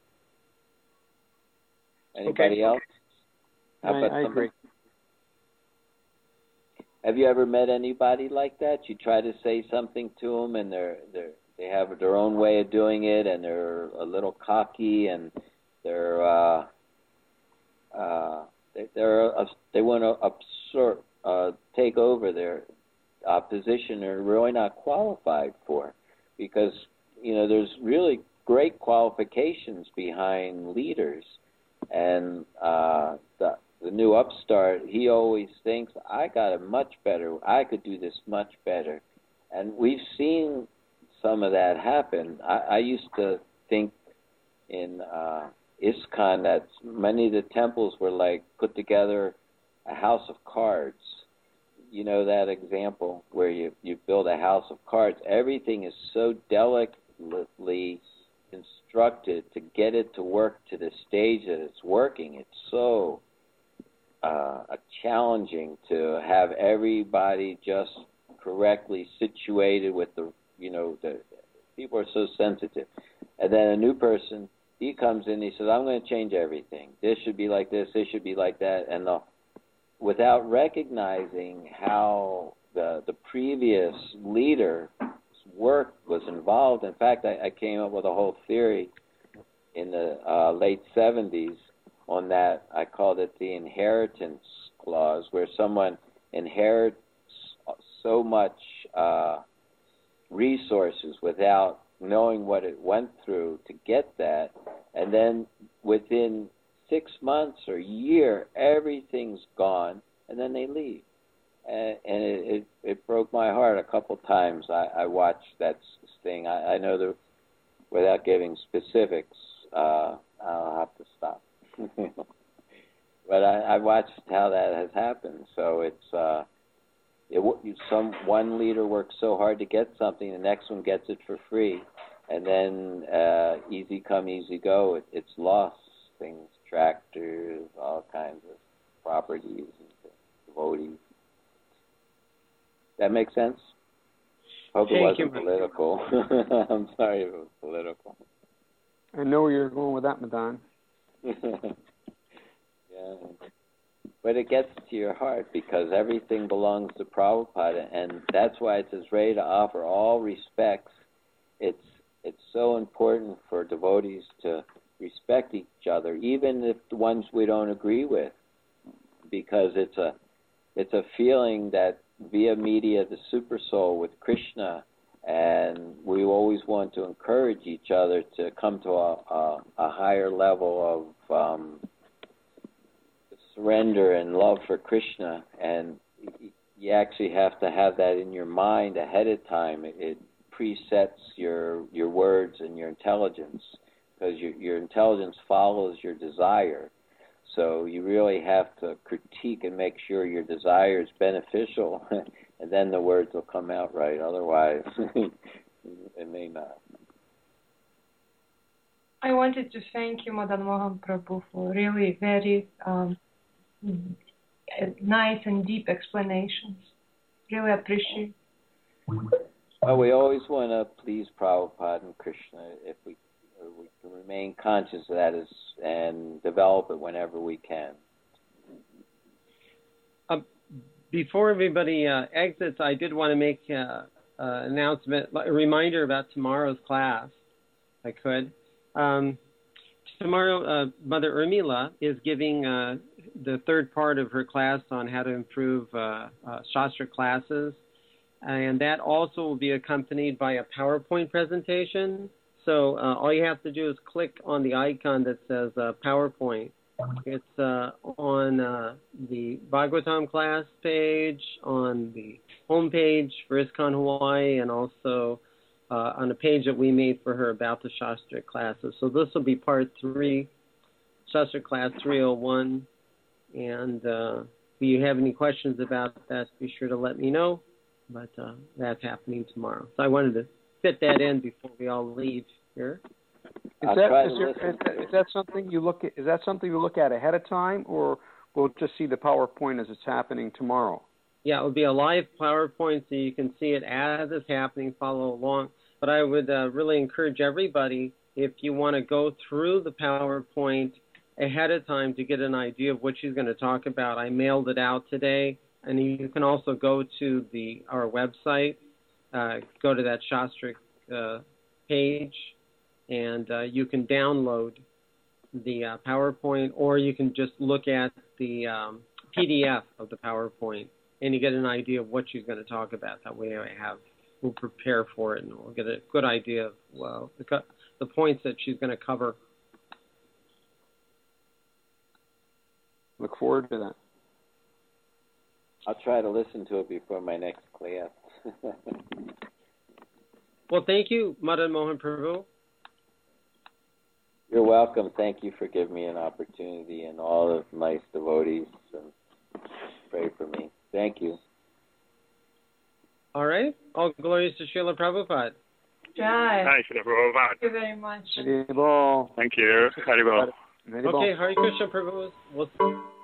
Anybody Okay. else? How I, about I somebody- agree. Have you ever met anybody like that? You try to say something to them, and they're they they have their own way of doing it, and they're a little cocky, and they're uh, uh, they, they're uh, they want to absorb, uh, take over their uh, position they're really not qualified for, because you know there's really great qualifications behind leaders, and uh, the the new upstart, he always thinks, I got it much better. I could do this much better. And we've seen some of that happen. I, I used to think in uh, ISKCON that many of the temples were like put together a house of cards. You know that example where you, you build a house of cards. Everything is so delicately constructed to get it to work to the stage that it's working. It's so Uh, challenging to have everybody just correctly situated with the, you know, the people are so sensitive. And then a new person, he comes in, he says, I'm going to change everything. This should be like this, this should be like that. And the, without recognizing how the the previous leader's work was involved. In fact, I, I came up with a whole theory in the uh, late seventies on that. I called it the inheritance clause, where someone inherits so much uh, resources without knowing what it went through to get that, and then within six months or a year, everything's gone, and then they leave. And, and it, it, it broke my heart a couple times. I, I watched that thing. I, I know that without giving specifics, uh, I'll have to stop. But I, I watched how that has happened. So it's uh, it, some one leader works so hard to get something, the next one gets it for free, and then uh, easy come, easy go. It, it's lost things, tractors, all kinds of properties, and devotees. That makes sense? Hope it Thank wasn't you. political. I'm sorry if it was political. I know where you're going with that, Madan. Yeah. But it gets to your heart because everything belongs to Prabhupada, and that's why it says ready to offer all respects. It's it's so important for devotees to respect each other, even if the ones we don't agree with, because it's a it's a feeling that via media, the super soul with Krishna, and we always want to encourage each other to come to a, a, a higher level of um, surrender and love for Krishna. And you actually have to have that in your mind ahead of time. It, it presets your your words and your intelligence, because your, your intelligence follows your desire. So you really have to critique and make sure your desire is beneficial, and then the words will come out right. Otherwise, it may not. I wanted to thank you, Madan Mohan Prabhu, for really very um, nice and deep explanations. Really appreciate. Well, we always want to please Prabhupada and Krishna. If we we can remain conscious of that as, and develop it whenever we can. Uh, before everybody uh, exits, I did want to make uh, uh, an announcement, a reminder about tomorrow's class, if I could. Um, tomorrow, uh, Mother Urmila is giving uh, the third part of her class on how to improve uh, uh, Shastra classes, and that also will be accompanied by a PowerPoint presentation. So uh, all you have to do is click on the icon that says uh, PowerPoint. It's uh, on uh, the Bhagavatam class page, on the homepage for ISKCON Hawaii, and also uh, on a page that we made for her about the Shastra classes. So this will be part three, Shastra class three oh one. And uh, if you have any questions about that, be sure to let me know. But uh, that's happening tomorrow. So I wanted to fit that in before we all leave here. Is I'll that, try is, to there, listen is, to that, it. is that something you look at? Is that something you look at ahead of time, or we'll just see the PowerPoint as it's happening tomorrow? Yeah, it will be a live PowerPoint, so you can see it as it's happening, follow along. But I would uh, really encourage everybody, if you want to go through the PowerPoint ahead of time to get an idea of what she's going to talk about. I mailed it out today, and you can also go to the our website, uh, go to that Shastra uh, page, and uh, you can download the uh, PowerPoint, or you can just look at the um, P D F of the PowerPoint, and you get an idea of what she's going to talk about. That way I have, we'll prepare for it, and we'll get a good idea of well, the, the points that she's going to cover. Look forward to that. I'll try to listen to it before my next class. Well, thank you, Madan Mohan Prabhu. You're welcome. Thank you for giving me an opportunity, and all the nice devotees, and pray for me. Thank you. All right. All glories to Srila Prabhupada. Jai. Thanks, Prabhupada. Thank you very much. Haribol. Thank you. Haribol. Haribol. Okay, Hare Krishna Prabhu. We'll